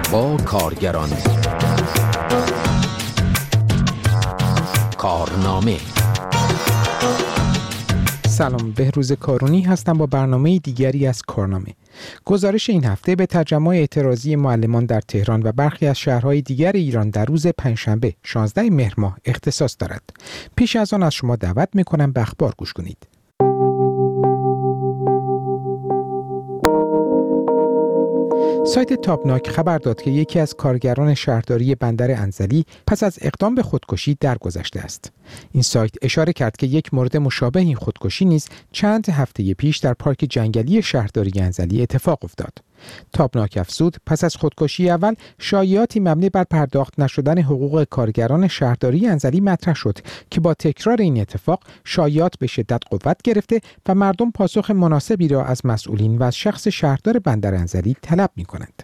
با کارگران. کارنامه. سلام، بهروز کارونی هستم با برنامه دیگری از کارنامه. گزارش این هفته به تجمع اعتراضی معلمان در تهران و برخی از شهرهای دیگر ایران در روز پنجشنبه 16 مهر ماه اختصاص دارد. پیش از آن از شما دعوت می‌کنم به اخبار گوش کنید. سایت تابناک خبر داد که یکی از کارگران شهرداری بندر انزلی پس از اقدام به خودکشی درگذشته است. این سایت اشاره کرد که یک مورد مشابه این خودکشی نیز چند هفته پیش در پارک جنگلی شهرداری انزلی اتفاق افتاد. تابناک افزود پس از خودکشی اول شایعاتی مبنی بر پرداخت نشدن حقوق کارگران شهرداری انزلی مطرح شد که با تکرار این اتفاق شایعات به شدت قوت گرفته و مردم پاسخ مناسبی را از مسئولین و از شخص شهردار بندر انزلی طلب می‌کنند.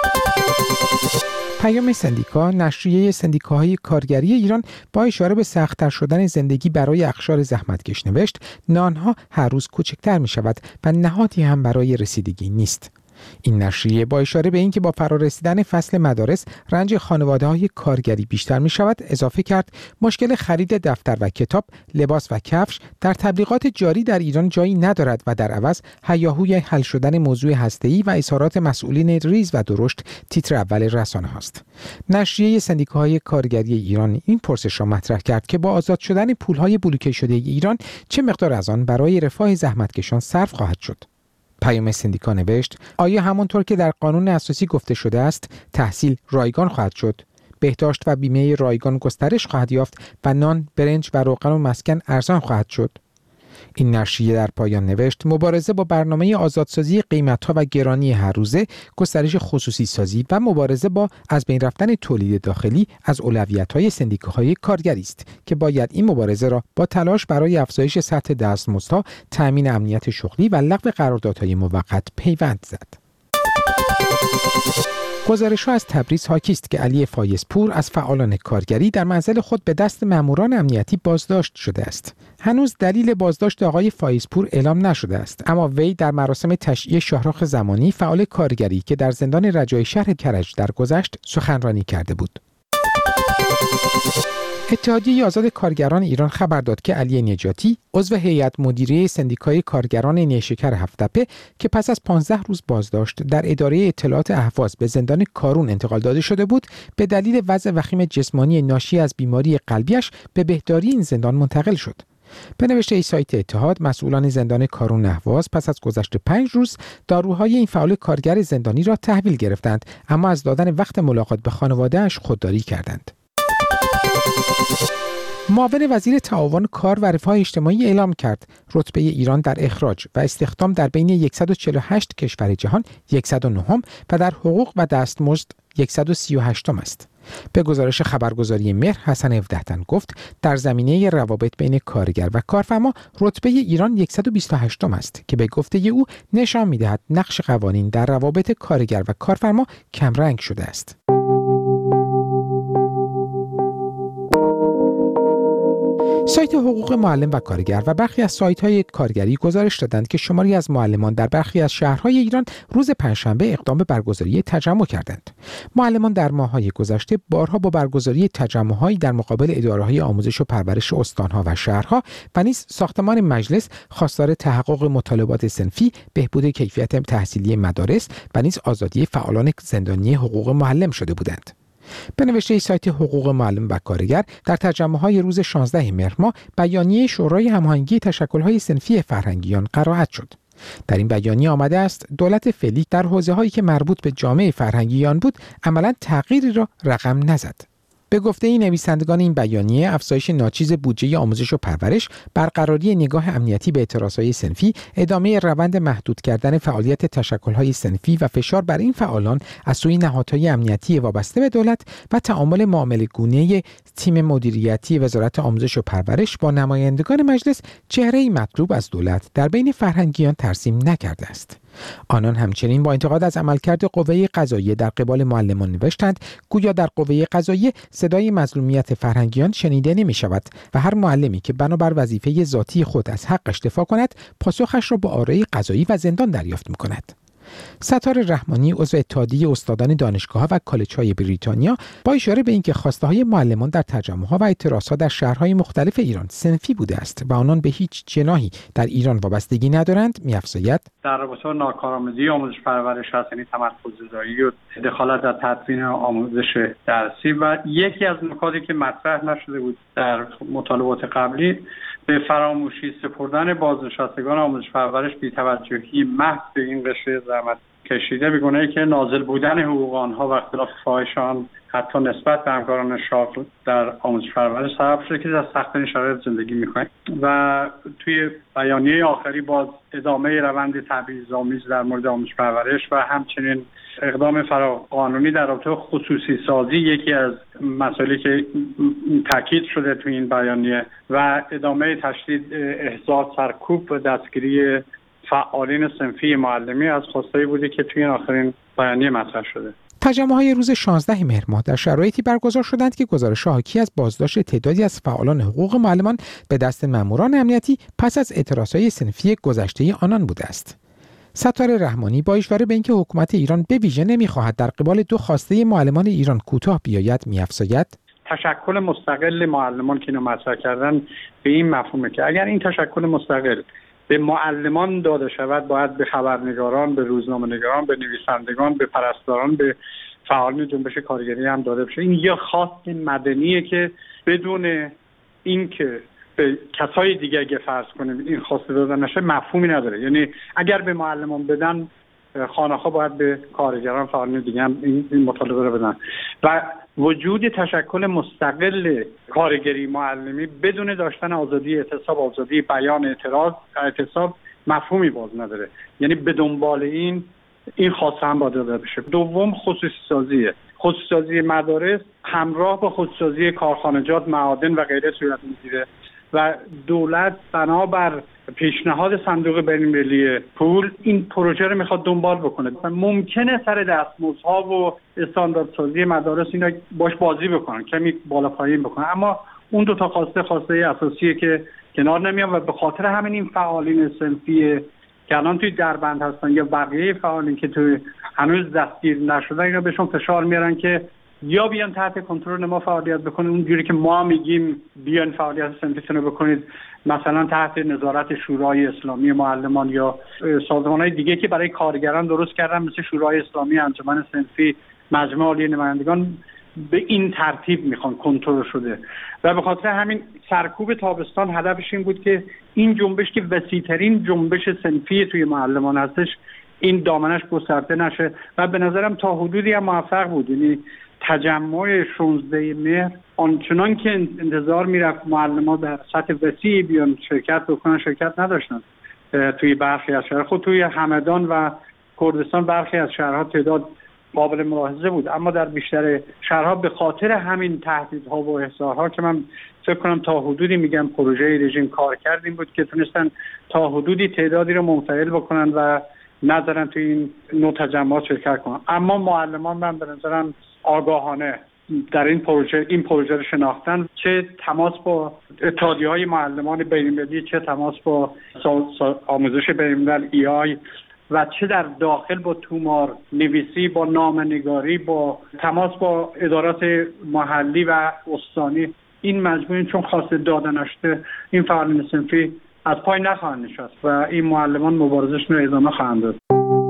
پیام سندیکا، نشریه سندیکاهای کارگری ایران، با اشاره به سخت‌تر شدن زندگی برای اقشار زحمتکش نوشت: نانها هر روز کوچکتر می‌شود و نهادی هم برای رسیدگی نیست. این نشریه با اشاره به اینکه با فرارسیدن فصل مدارس رنج خانواده‌های کارگری بیشتر می شود اضافه کرد مشکل خرید دفتر و کتاب، لباس و کفش در تبلیغات جاری در ایران جایی ندارد و در عوض هیاهوی حل شدن موضوع هسته‌ای و اظهارات مسئولین ریز و درشت تیتر اول رسانه است. نشریه سندیکاهای کارگری ایران این پرسش را مطرح کرد که با آزاد شدن پول‌های بلوکه شده ایران چه مقدار از آن برای رفاه زحمتکشان صرف خواهد شد. پیام سندیکا نوشت: آیا همانطور که در قانون اساسی گفته شده است تحصیل رایگان خواهد شد، بهداشت و بیمه رایگان گسترش خواهد یافت و نان، برنج و روغن و مسکن ارزان خواهد شد؟ این نشریه در پایان نوشت: مبارزه با برنامه آزادسازی قیمت‌ها و گرانی هر روزه، گسترش خصوصی سازی و مبارزه با از بین رفتن تولید داخلی از اولویت‌های سندیکاهای کارگری است که باید این مبارزه را با تلاش برای افزایش سطح دستمزدها، تأمین امنیت شغلی و لغو قراردادهای موقت پیوند زد. گزارش‌ها از تبریز حاکی است که علی فایزپور از فعالان کارگری در منزل خود به دست ماموران امنیتی بازداشت شده است. هنوز دلیل بازداشت آقای فایزپور اعلام نشده است، اما وی در مراسم تشییع شاهرخ زمانی، فعال کارگری که در زندان رجایی شهر کرج درگذشت، سخنرانی کرده بود. اتحادیه آزاد کارگران ایران خبر داد که علی نجاتی، عضو هیئت مدیره سندیکای کارگران نیشکر هفت‌تپه که پس از 15 روز بازداشت در اداره اطلاعات اهواز به زندان کارون انتقال داده شده بود، به دلیل وضع وخیم جسمانی ناشی از بیماری قلبیش به بهداری این زندان منتقل شد. به نوشته سایت اتحاد، مسئولان زندان کارون اهواز پس از گذشت 5 روز داروهای این فعال کارگر زندانی را تحویل گرفتند، اما از دادن وقت ملاقات به خانواده‌اش خودداری کردند. معاون وزیر تعاون کار و رفاه اجتماعی اعلام کرد رتبه ایران در اخراج و استخدام در بین 148 کشور جهان 109 و در حقوق و دستمزد 138 است. به گزارش خبرگزاری مهر، حسن 17 تن گفت در زمینه روابط بین کارگر و کارفرما رتبه ایران 128 است که به گفته او نشان می‌دهد نقش قوانین در روابط کارگر و کارفرما کمرنگ شده است. سایت حقوق معلم و کارگر و برخی از سایت‌های کارگری گزارش دادند که شماری از معلمان در برخی از شهرهای ایران روز پنجشنبه اقدام به برگزاری تجمع کردند. معلمان در ماه‌های گذشته بارها با برگزاری تجمع‌هایی در مقابل اداره‌های آموزش و پرورش استان‌ها و شهرها و نیز ساختمان مجلس خواستار تحقق مطالبات صنفی، بهبود کیفیت تحصیلی مدارس و نیز آزادی فعالان زندانی حقوق معلم شده بودند. به نوشته سایت حقوق معلم و کارگر، در تجمع‌های روز 16 مهر ماه بیانیه شورای هماهنگی تشکل‌های صنفی فرهنگیان قرائت شد. در این بیانیه آمده است دولت فعلی در حوزه‌هایی که مربوط به جامعه فرهنگیان بود عملاً تغییری را رقم نزد. به گفته این نویسندگان این بیانیه، افزایش ناچیز بودجه آموزش و پرورش، برقراری نگاه امنیتی به اعتراضهای صنفی، ادامه روند محدود کردن فعالیت تشکل‌های صنفی و فشار بر این فعالان از سوی نهادهای امنیتی وابسته به دولت و تعامل معامله‌گونه تیم مدیریتی وزارت آموزش و پرورش با نمایندگان مجلس چهره‌ای مطلوب از دولت در بین فرهنگیان ترسیم نکرده است. آنان همچنین با انتقاد از عملکرد قوه قضاییه در قبال معلمان نوشتند گویا در قوه قضاییه صدای مظلومیت فرهنگیان شنیده نمی شود و هر معلمی که بنابر وظیفه ذاتی خود از حقش دفاع کند پاسخش را با آرای قضایی و زندان دریافت می کند. ستار رحمانی عضو اتحادیه استادان دانشگاه‌ها و کالج‌های بریتانیا با اشاره به اینکه خواسته‌های معلمان در تجمع‌ها و اعتراضات در شهرهای مختلف ایران صنفی بوده است و آنان به هیچ جناحی در ایران وابستگی ندارند می‌افزاید در رابطه با ناکارآمدی آموزش پرورش هست، یعنی تمرکزگذاری و دخالت در تدوین آموزش درسی و یکی از نکاتی که مطرح نشده بود در مطالبات قبلی به فراموشی سپردن بازنشستگان آموزش پرورش بی‌توجهی محض به این قشر زحمت کشیده به گونه‌ای که نازل بودن حقوق آنها و اختلاف فاحش آن حتی نسبت به همکاران شاغل در آموزش پرورش سبب شده که در سخت‌ترین شرایط زندگی می‌کنند و توی بیانیه آخری باز ادامه روند تبعیض‌آمیز در مورد آموزش پرورش و همچنین اقدام فراقانونی در رابطه خصوصی سازی یکی از مسائلی که تاکید شده توی این بیانیه و ادامه تشدید احضار سرکوب و دستگیری فعالین صنفی معلمی از خواسته‌ای بوده که توی این آخرین بیانیه مطرح شده. تجمع‌های روز 16 مهر ماه در شرایطی برگزار شدند که گزارش‌ها حاکی از بازداشت تعدادی از فعالان حقوق معلمان به دست ماموران امنیتی پس از اعتراضات صنفی گذشته آنان بوده است. ستار رحمانی با اشاره به اینکه حکومت ایران به ویژه نمی‌خواهد در قبال دو خواسته معلمان ایران کوتاه بیاید می‌افزاید تشکل مستقل معلمان که اینو مطرح کردن به این مفهومه که اگر این تشکل مستقل به معلمان داده شود باید به خبرنگاران، به روزنامه‌نگاران، به نویسندگان، به پرستاران، به فعالان جنبش کارگری هم داده بشه. این یه خواست مدنیه که بدون اینکه به کسای دیگه اگه فرض کنیم این خواسته دادن نشه مفهومی نداره. یعنی اگر به معلمان بدن خانه‌ها باید به کارگران فعالان دیگه هم این مطالبه رو بدن و وجود تشکل مستقل کارگری معلمی بدون داشتن آزادی اعتصاب، آزادی بیان، اعتصاب مفهومی باز نداره. یعنی به دنبال این خواسته هم باید داده بشه. دوم خصوصی سازی مدارس همراه با خصوصی سازی کارخانجات، معادن و غیره صورت میگیره و دولت بنابر پیشنهاد صندوق بین‌المللی پول این پروژه رو میخواد دنبال بکنه. ممکنه سر دستمزدها و استانداردسازی مدارس اینا باش بازی بکنن، کمی بالا پایین بکنن، اما اون دو تا خواسته اساسیه که کنار نمیان و به خاطر همین این فعالین صنفی که الان توی دربند هستن یا بقیه فعالین که توی هنوز دستگیر نشدن اینا بهشون فشار میارن که یا بیان تحت کنترل ما فعالیت بکنید اونجوری که ما میگیم بیان فعالیت صنفیتون رو بکنید، مثلا تحت نظارت شورای اسلامی معلمان یا سازمان‌های دیگه که برای کارگران درست کردن مثل شورای اسلامی، انجمن صنفی، مجمع عالی نمایندگان، به این ترتیب میخوان کنترل شده و به خاطر همین سرکوب تابستان هدفش این بود که این جنبش که وسیع‌ترین جنبش صنفی توی معلمان هستش این دامنش گسترده نشه و به نظرم تا حدودی هم موفق بود. یعنی تجمع 16 مهر آنچنان که انتظار میرفت معلمان در سطح وسیعی بیان شرکت نداشتن. توی برخی از شهرها، خود توی همدان و کردستان برخی از شهرها تعداد قابل ملاحظه بود، اما در بیشتر شهرها به خاطر همین تهدیدها و احضارها که من فکر کنم تا حدودی میگم پروژه رژیم کار کردیم بود که تونستن تا حدودی تعدادی رو منفعل بکنن و نذارن توی این نوع تجمعات شرکت کنن. اما معلمان من به نظرم آگاهانه در این پروژه رو شناختن، چه تماس با اتحادیه‌های معلمان بین‌المللی، چه تماس با آموزش بین‌الملل EI و چه در داخل با تومار نویسی، با نامه‌نگاری، با تماس با ادارات محلی و استانی. این مجموعه چون خواسته داده نشده این فعالین صنفی از پای نخواهند نشست و این معلمان مبارزشون رو ادامه خواهند داد.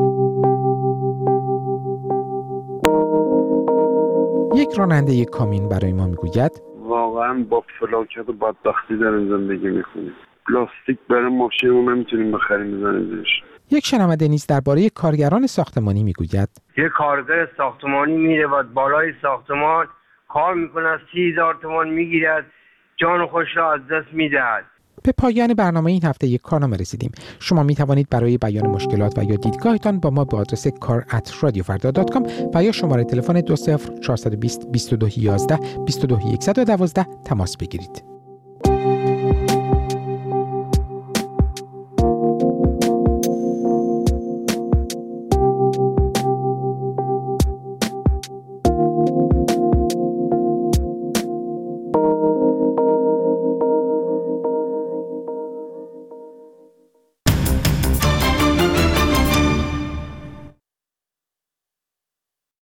یک راننده کامیون برای ما میگوید واقعا با فلاکت و بدبختی داریم زندگی میکنیم. پلاستیک برای ماشینمون نمیتونیم بخریم بزنیمش. یک شنونده نیز درباره کارگران ساختمانی میگوید یک کارگر ساختمانی میره و بالای ساختمان کار میکنه، 30,000 تومان میگیرد، جان خوش را از دست میدهد. به پایان برنامه این هفته یک کارنامه رسیدیم. شما می توانید برای بیان مشکلات و یا دیدگاهتان با ما به آدرس kar@radiofarda.com و یا شماره تلفن 20 420 22 11 22 112 تماس بگیرید.